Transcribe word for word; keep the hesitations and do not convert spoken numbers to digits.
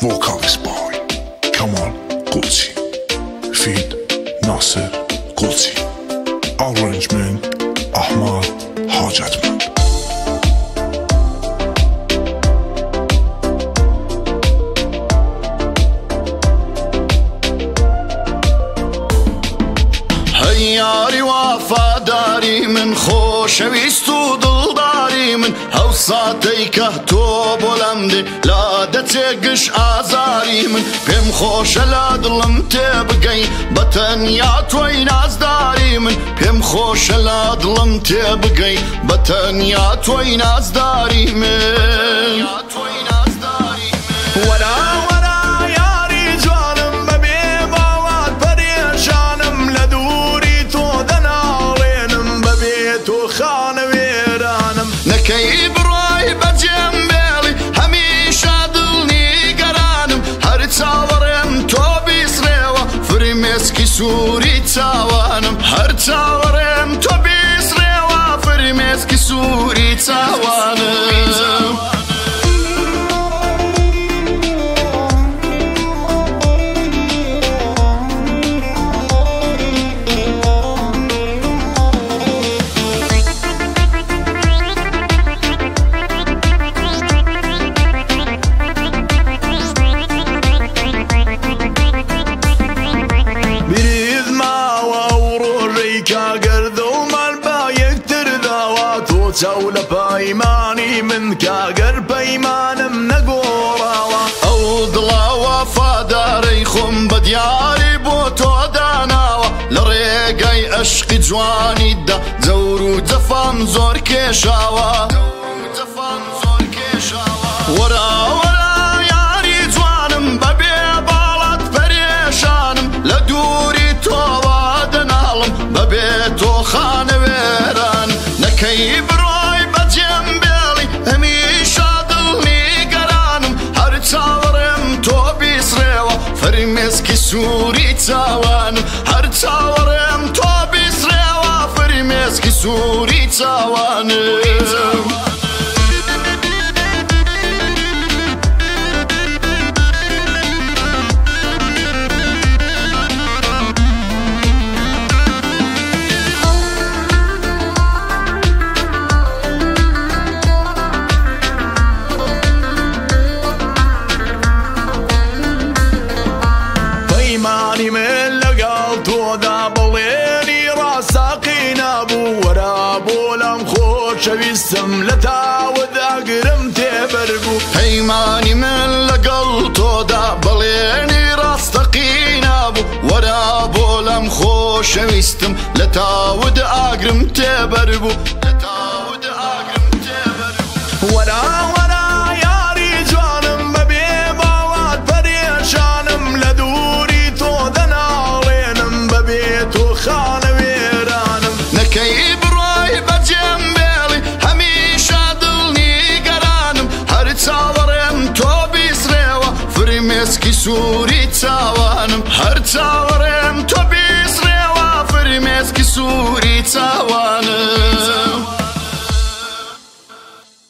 vocalist by Kamal Qudsi, feat Nasser Qudsi, arrangement Ahmad Hajatmand. هياري وفاداري من خوشويست و دڵداری من هەوساتەیکە تۆ بۆ لەمدێ لا دەچێگش ئازاری من پێم خۆشە لە دڵم تێبگەی بەتەنیا تۆی نازداری من پێم خۆشە لە دڵم تێبگەی بەتەنیا تۆی نازداری من وەرا وەرا یاری جوانم بەبێ باوات پەرێشانم لە دووری تۆ دەناڵێنم بەبێ تۆ خانەوێرانم نەکەی بڕۆی بەجێم بێڵی هەمیشە دڵنیگەرانم هەر چاوەڕێم تۆ بیسرێوە فرمێسکی سووری چاوانم هەر چاوەڕێم تۆ بیسرێوە فرمێسکی سووری چاوانم چاو لە پەیمانی من کاگەر پەیمانم نەگۆڕاوە ئەو دڵا وەفادارەی خۆم بە دیاری بۆ تۆ داناوە لە ڕێگای عەشقی جوانیدا جەور و جەفام زۆر کێشاوە وەرا وەرا یاری جوانم بەبێ باڵات پەرێشانم لە دووری تۆوە دەناڵم بەبێ تۆ خانەوێران نەکەی بڕۆی بەجێم بێڵی هەمیشە دڵنیگەرانم هەر چاوەڕێم تۆ بیسرێوە فرمێسکی سووری چاوانم هەر چاوەڕێم تۆ بیسرێوە فرمێسکی سووری چاوانم پەیمانی من لەگەڵ تۆدا بڵێنی ڕاستەقی نابوو وەرا بۆ لەم خۆشەویستم لە تاوت ئەگرم تێبەر بوو پەیمانی من لەگەڵ تۆدا بڵێنی ڕاستەقی نابوو وەرا بۆ لەم خۆشەویستم لە تاوت ئاگرم تێبەر بوو وەرا وەرا یاری جوانم بەبێ باوات پەرێشانم لە دووری تۆ دەناڵێنم بەبێ تۆ خانەوێرانم نەکەی بڕۆی بەجێم بێڵی هەمیشە دڵنیگەرانم هەر چاوەڕێم تۆ بیسرێوە فرمێسکی سووری چاوانم هەر چاوەڕێم تۆ بیسرێوە فرمێسکی سووری چاوانم